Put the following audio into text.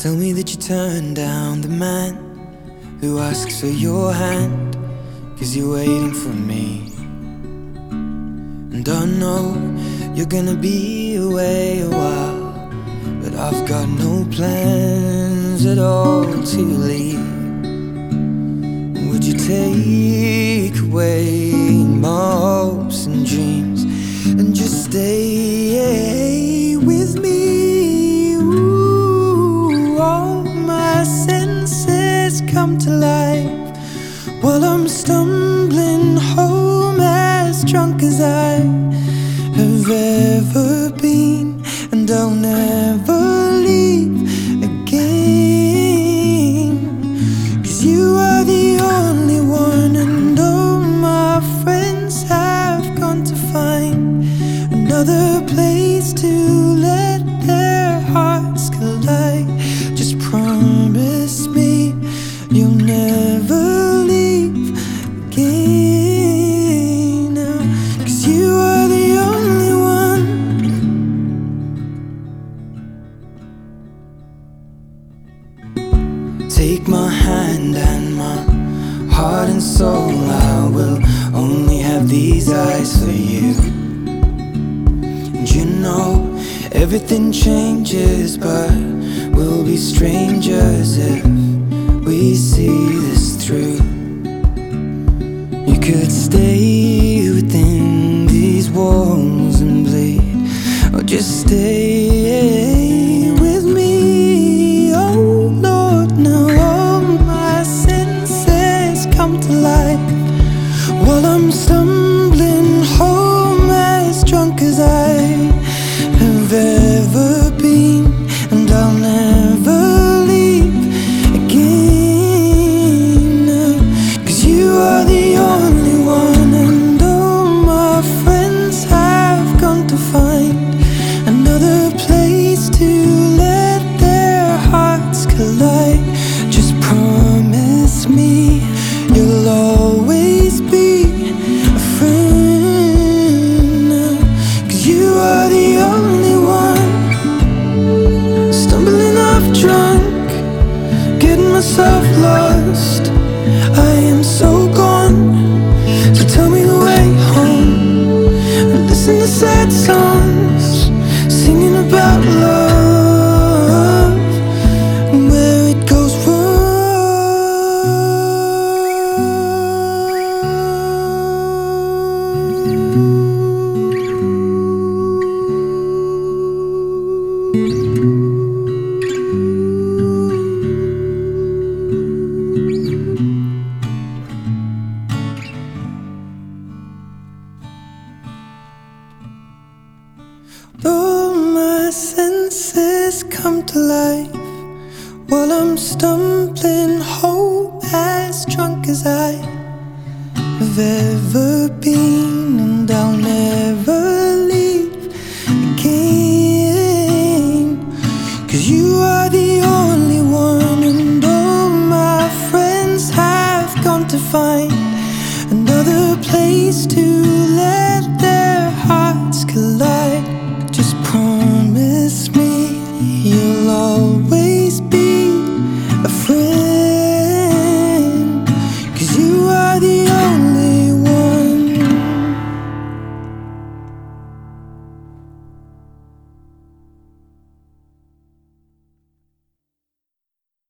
Tell me that you turned down the man who asks for your hand, 'cause you're waiting for me. And I know you're gonna be away a while, but I've got no plans at all to leave. Would you take away my hopes and dreams and just stay with me? Ooh, all my senses come to life while I'm stumbling home, as drunk as I have ever been, and I'll never leave again. 'Cause you are the only one, and all my friends have gone to find another place to let their hearts collide. Just promise me you'll never leave again now, 'cause you are the only one. Take my hand and my heart and soul, I will only have these eyes for you. And you know everything changes, but we'll be strangers if we see this through. You could stay within these walls and bleed, or just stay with me. Oh Lord, now all my senses come to life while I'm stumbling home, as drunk as I have ever been, and I'll never leave again. 'Cause you are the only one, and all my friends have gone to find another place to let their hearts collide. Just promise me you'll always be a friend, 'cause you are the only one. Stumbling off drunk, getting myself lost, I am so gone. So tell me the way home, and listen to sad songs singing about love and where it goes wrong. All my senses come to life while I'm stumbling home, as drunk as I have ever been, and I'll never leave again. 'Cause you are the only one, and all my friends have gone to find another place to let